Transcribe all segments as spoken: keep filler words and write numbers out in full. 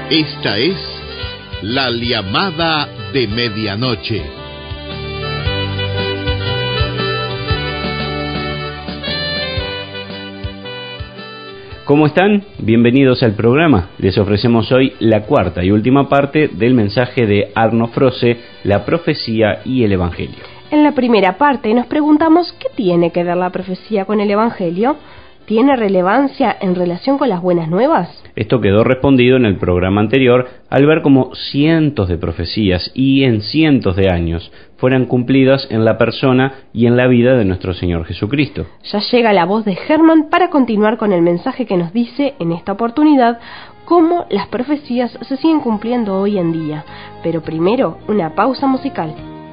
Esta es la llamada de medianoche. ¿Cómo están? Bienvenidos al programa. Les ofrecemos hoy la cuarta y última parte del mensaje de Arno Froese, La profecía y el Evangelio. En la primera parte nos preguntamos ¿qué tiene que ver la profecía con el Evangelio? ¿Tiene relevancia en relación con las buenas nuevas? Esto quedó respondido en el programa anterior al ver cómo cientos de profecías y en cientos de años fueran cumplidas en la persona y en la vida de nuestro Señor Jesucristo. Ya llega la voz de Germán para continuar con el mensaje que nos dice en esta oportunidad cómo las profecías se siguen cumpliendo hoy en día. Pero primero, una pausa musical.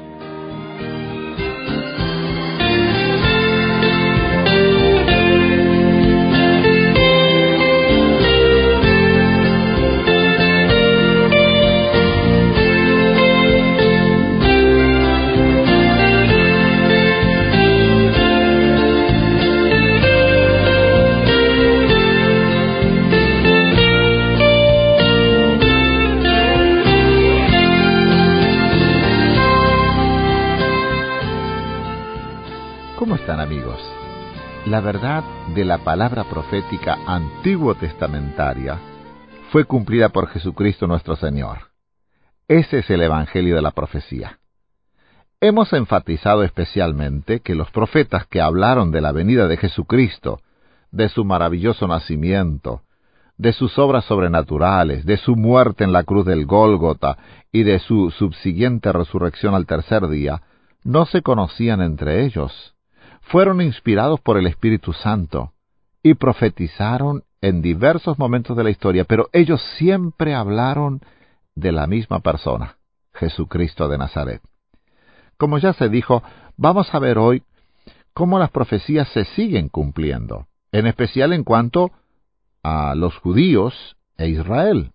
¿Cómo están, amigos? La verdad de la palabra profética antiguo testamentaria fue cumplida por Jesucristo nuestro Señor. Ese es el Evangelio de la profecía. Hemos enfatizado especialmente que los profetas que hablaron de la venida de Jesucristo, de su maravilloso nacimiento, de sus obras sobrenaturales, de su muerte en la cruz del Gólgota y de su subsiguiente resurrección al tercer día, no se conocían entre ellos. Fueron inspirados por el Espíritu Santo y profetizaron en diversos momentos de la historia, pero ellos siempre hablaron de la misma persona, Jesucristo de Nazaret. Como ya se dijo, vamos a ver hoy cómo las profecías se siguen cumpliendo, en especial en cuanto a los judíos e Israel.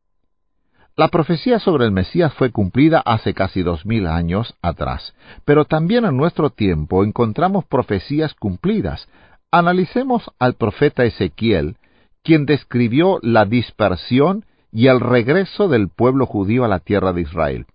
La profecía sobre el Mesías fue cumplida hace casi dos mil años atrás, pero también en nuestro tiempo encontramos profecías cumplidas. Analicemos al profeta Ezequiel, quien describió la dispersión y el regreso del pueblo judío a la tierra de Israel.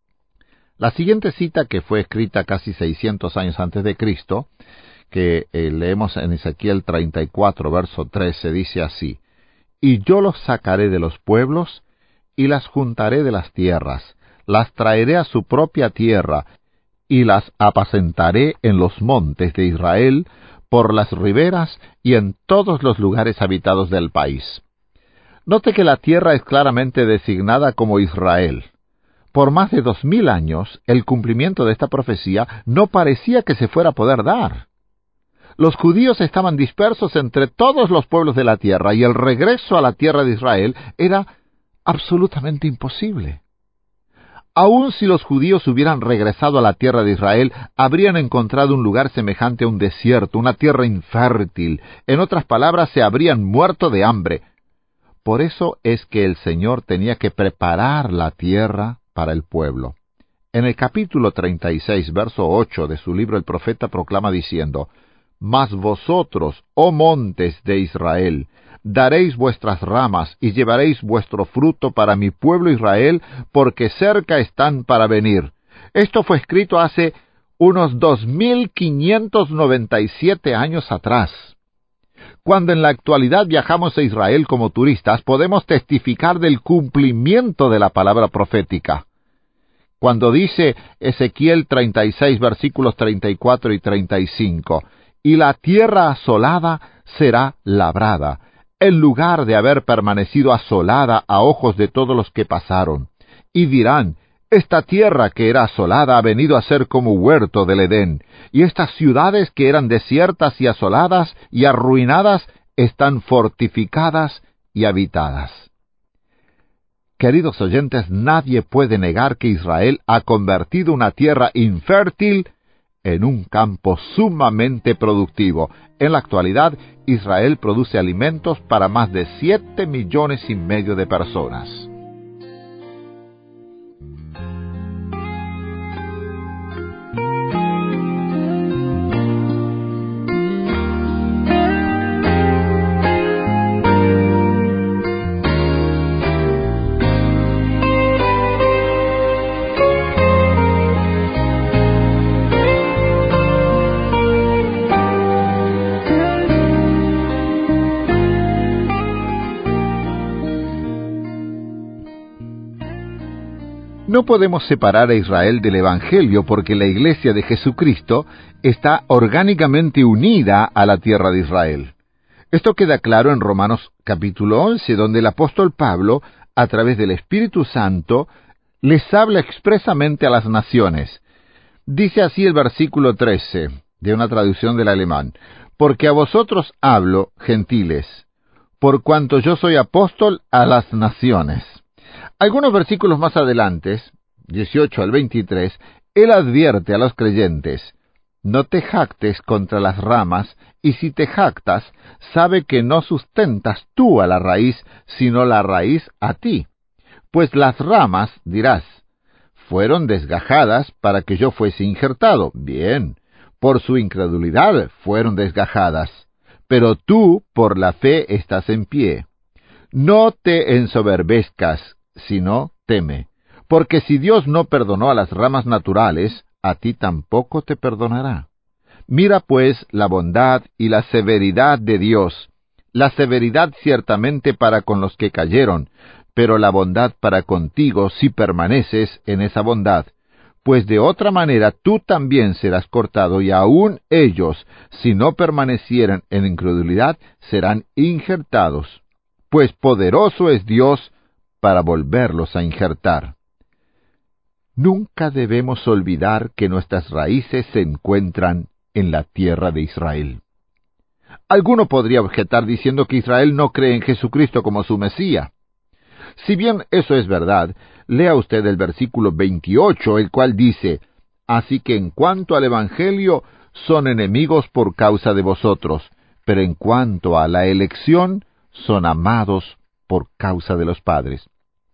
La siguiente cita, que fue escrita casi seiscientos años antes de Cristo, que eh, leemos en Ezequiel treinta y cuatro, verso trece, dice así: «Y yo los sacaré de los pueblos, y las juntaré de las tierras, las traeré a su propia tierra, y las apacentaré en los montes de Israel, por las riberas y en todos los lugares habitados del país». Note que la tierra es claramente designada como Israel. Por más de dos mil años, el cumplimiento de esta profecía no parecía que se fuera a poder dar. Los judíos estaban dispersos entre todos los pueblos de la tierra, y el regreso a la tierra de Israel era absolutamente imposible. Aun si los judíos hubieran regresado a la tierra de Israel, habrían encontrado un lugar semejante a un desierto, una tierra infértil. En otras palabras, se habrían muerto de hambre. Por eso es que el Señor tenía que preparar la tierra para el pueblo. En el capítulo treinta y seis, verso ocho de su libro, el profeta proclama diciendo: «Mas vosotros, oh montes de Israel, daréis vuestras ramas y llevaréis vuestro fruto para mi pueblo Israel, porque cerca están para venir». Esto fue escrito hace unos dos mil quinientos noventa y siete años atrás. Cuando en la actualidad viajamos a Israel como turistas, podemos testificar del cumplimiento de la palabra profética. Cuando dice Ezequiel treinta y seis, versículos treinta y cuatro y treinta y cinco, «Y la tierra asolada será labrada, en lugar de haber permanecido asolada a ojos de todos los que pasaron. Y dirán: esta tierra que era asolada ha venido a ser como huerto del Edén, y estas ciudades que eran desiertas y asoladas y arruinadas están fortificadas y habitadas». Queridos oyentes, nadie puede negar que Israel ha convertido una tierra infértil en un campo sumamente productivo. En la actualidad, Israel produce alimentos para más de siete millones y medio de personas. No podemos separar a Israel del Evangelio porque la Iglesia de Jesucristo está orgánicamente unida a la tierra de Israel. Esto queda claro en Romanos capítulo once, donde el apóstol Pablo, a través del Espíritu Santo, les habla expresamente a las naciones. Dice así el versículo trece, de una traducción del alemán: «Porque a vosotros hablo, gentiles, por cuanto yo soy apóstol a las naciones». Algunos versículos más adelante, dieciocho al veintitrés, él advierte a los creyentes: «No te jactes contra las ramas, y si te jactas, sabe que no sustentas tú a la raíz, sino la raíz a ti. Pues las ramas, dirás, fueron desgajadas para que yo fuese injertado. Bien, por su incredulidad fueron desgajadas, pero tú por la fe estás en pie. No te ensoberbezcas, sino teme, porque si Dios no perdonó a las ramas naturales, a ti tampoco te perdonará. Mira pues la bondad y la severidad de Dios, la severidad ciertamente para con los que cayeron, pero la bondad para contigo si permaneces en esa bondad, pues de otra manera tú también serás cortado, y aun ellos, si no permanecieran en incredulidad, serán injertados, pues poderoso es Dios para volverlos a injertar». Nunca debemos olvidar que nuestras raíces se encuentran en la tierra de Israel. Alguno podría objetar diciendo que Israel no cree en Jesucristo como su Mesías. Si bien eso es verdad, lea usted el versículo veintiocho, el cual dice: «Así que en cuanto al Evangelio, son enemigos por causa de vosotros, pero en cuanto a la elección, son amados por causa de los padres».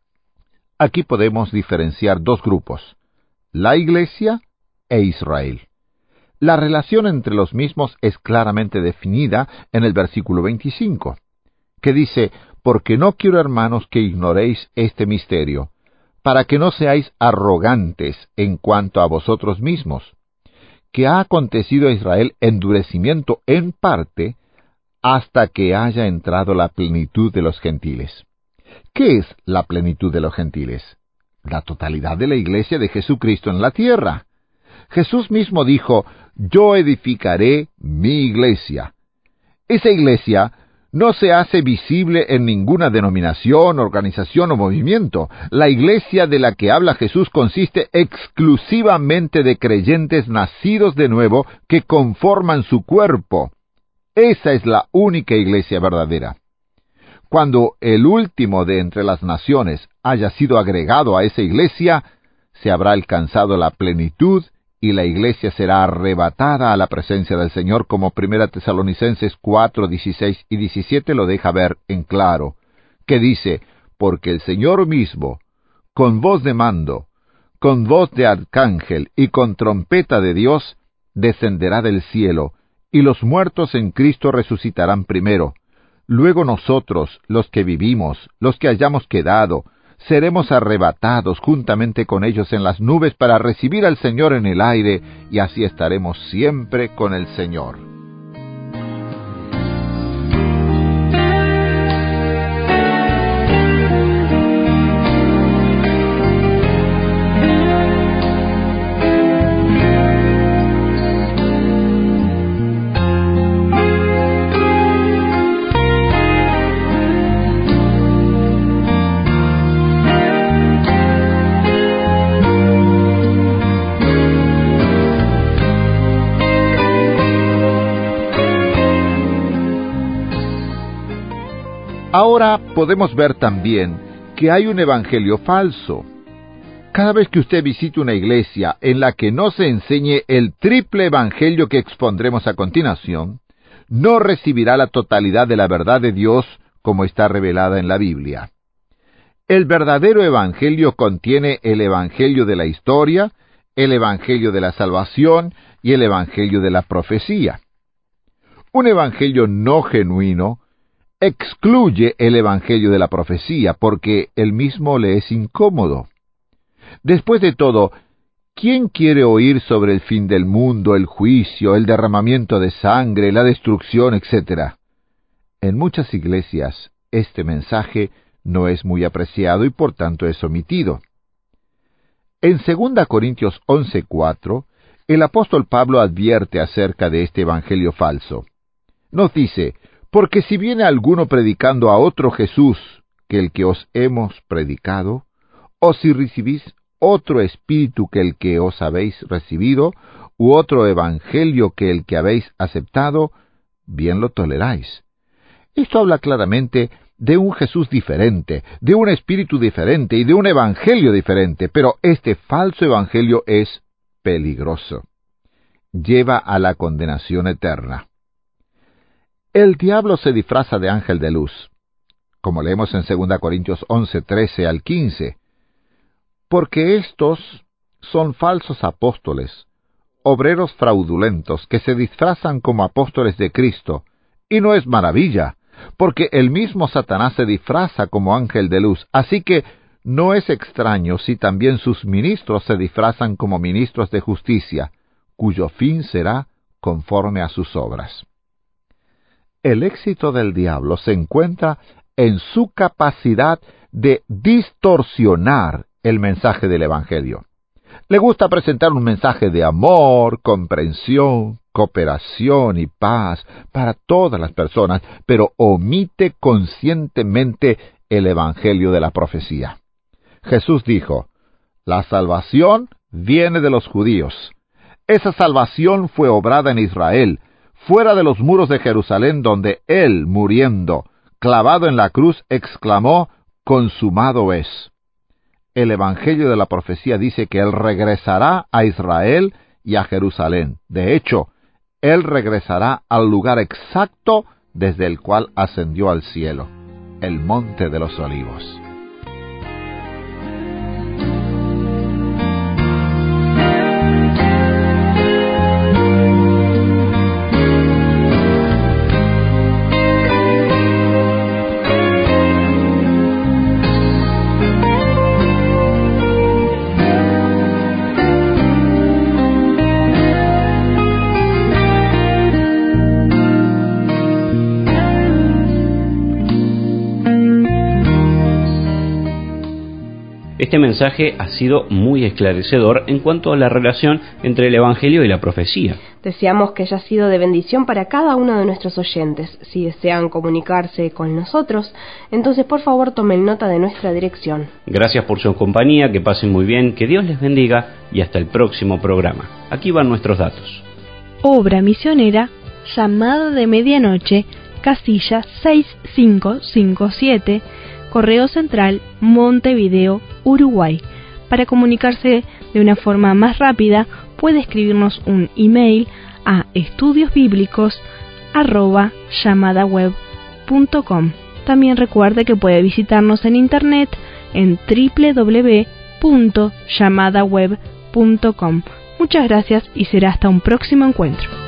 Aquí podemos diferenciar dos grupos: la Iglesia e Israel. La relación entre los mismos es claramente definida en el versículo veinticinco, que dice: «Porque no quiero, hermanos, que ignoréis este misterio, para que no seáis arrogantes en cuanto a vosotros mismos, que ha acontecido a Israel endurecimiento en parte, hasta que haya entrado la plenitud de los gentiles». ¿Qué es la plenitud de los gentiles? La totalidad de la Iglesia de Jesucristo en la tierra. Jesús mismo dijo: «Yo edificaré mi iglesia». Esa iglesia no se hace visible en ninguna denominación, organización o movimiento. La iglesia de la que habla Jesús consiste exclusivamente de creyentes nacidos de nuevo que conforman su cuerpo. Esa es la única iglesia verdadera. Cuando el último de entre las naciones haya sido agregado a esa iglesia, se habrá alcanzado la plenitud y la iglesia será arrebatada a la presencia del Señor, como Primera Tesalonicenses cuatro, dieciséis y diecisiete lo deja ver en claro, que dice: «Porque el Señor mismo, con voz de mando, con voz de arcángel y con trompeta de Dios, descenderá del cielo, y los muertos en Cristo resucitarán primero. Luego nosotros, los que vivimos, los que hayamos quedado, seremos arrebatados juntamente con ellos en las nubes para recibir al Señor en el aire, y así estaremos siempre con el Señor». Ahora podemos ver también que hay un evangelio falso. Cada vez que usted visite una iglesia en la que no se enseñe el triple evangelio que expondremos a continuación, no recibirá la totalidad de la verdad de Dios como está revelada en la Biblia. El verdadero evangelio contiene el evangelio de la historia, el evangelio de la salvación y el evangelio de la profecía. Un evangelio no genuino excluye el evangelio de la profecía porque el mismo le es incómodo. Después de todo, ¿quién quiere oír sobre el fin del mundo, el juicio, el derramamiento de sangre, la destrucción, etcétera? En muchas iglesias, este mensaje no es muy apreciado y por tanto es omitido. En segunda Corintios once cuatro, el apóstol Pablo advierte acerca de este evangelio falso. Nos dice, porque si viene alguno predicando a otro Jesús que el que os hemos predicado, o si recibís otro espíritu que el que os habéis recibido, u otro evangelio que el que habéis aceptado, bien lo toleráis. Esto habla claramente de un Jesús diferente, de un espíritu diferente y de un evangelio diferente, pero este falso evangelio es peligroso. Lleva a la condenación eterna. El diablo se disfraza de ángel de luz, como leemos en segunda Corintios once, trece al quince, porque estos son falsos apóstoles, obreros fraudulentos que se disfrazan como apóstoles de Cristo, y no es maravilla, porque el mismo Satanás se disfraza como ángel de luz, así que no es extraño si también sus ministros se disfrazan como ministros de justicia, cuyo fin será conforme a sus obras. El éxito del diablo se encuentra en su capacidad de distorsionar el mensaje del Evangelio. Le gusta presentar un mensaje de amor, comprensión, cooperación y paz para todas las personas, pero omite conscientemente el Evangelio de la profecía. Jesús dijo, la salvación viene de los judíos. Esa salvación fue obrada en Israel, fuera de los muros de Jerusalén, donde Él, muriendo, clavado en la cruz, exclamó, consumado es. El Evangelio de la profecía dice que Él regresará a Israel y a Jerusalén. De hecho, Él regresará al lugar exacto desde el cual ascendió al cielo, el Monte de los Olivos. Este mensaje ha sido muy esclarecedor en cuanto a la relación entre el Evangelio y la profecía. Deseamos que haya sido de bendición para cada uno de nuestros oyentes. Si desean comunicarse con nosotros, entonces por favor tomen nota de nuestra dirección. Gracias por su compañía, que pasen muy bien, que Dios les bendiga y hasta el próximo programa. Aquí van nuestros datos. Obra misionera, Llamada de Medianoche, casilla seis cinco cinco siete, Correo Central, Montevideo, Uruguay. Para comunicarse de una forma más rápida, puede escribirnos un email a estudiosbíblicos arroba llamadaweb punto com. También recuerde que puede visitarnos en internet en doble u doble u doble u punto llamadaweb punto com. Muchas gracias y será hasta un próximo encuentro.